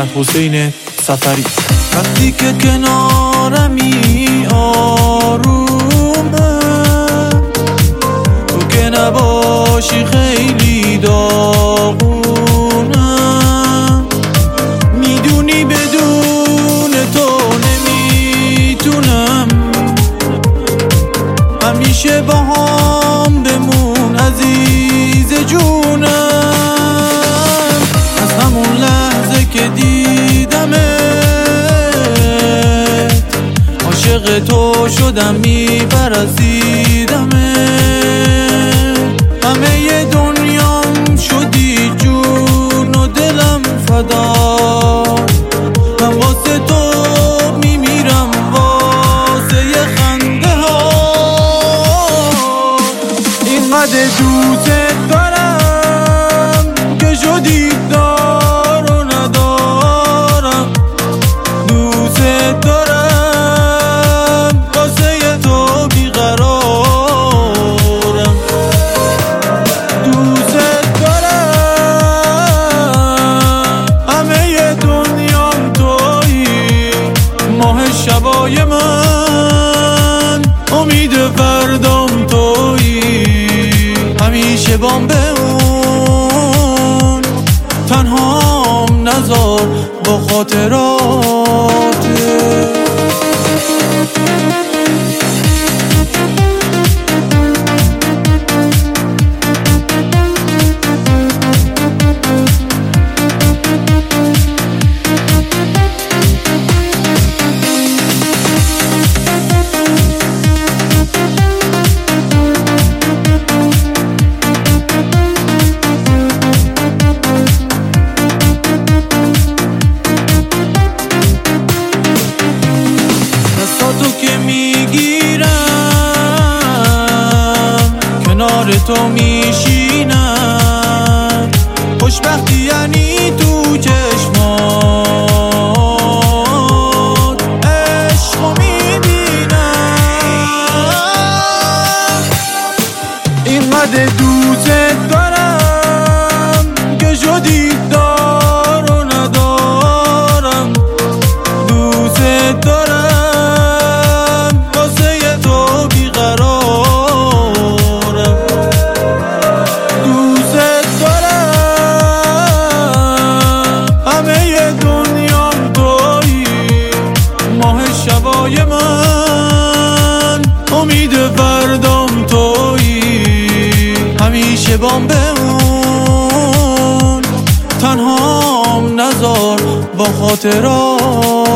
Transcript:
محمد حسین سفری. وقتی که کنارمی آرومه، تو که نباشی خیلی داغونه. میدونی بدون تو نمیتونم همیشه با هم بمون عزیز جونم. از همون لحظه که دیدمت عاشق تو شدم، میپرستیدمت. همه دنیام شدی جون و دلم فدا. من واسه تو میمیرم، واسه یه خنده ها. اینقدر دوست دارم که شدی دار و ندارم. دوست دارم واسه تو بیقرارم. دوست دارم همه دنیام تویی. ماه شبای من، امید فردام تویی. همیشه بام بمون، تنهام نذار با خاطرات. تو که میگیرم کنار تو میشینم. خوشبختی یعنی تو چشمات عشقو میبینم. اینقدر دوست دارم که شدی دار و ندارم. دوست دارم شبای من، امید فردام تویی. همیشه بام بمون، تنهام نذار با خاطرات.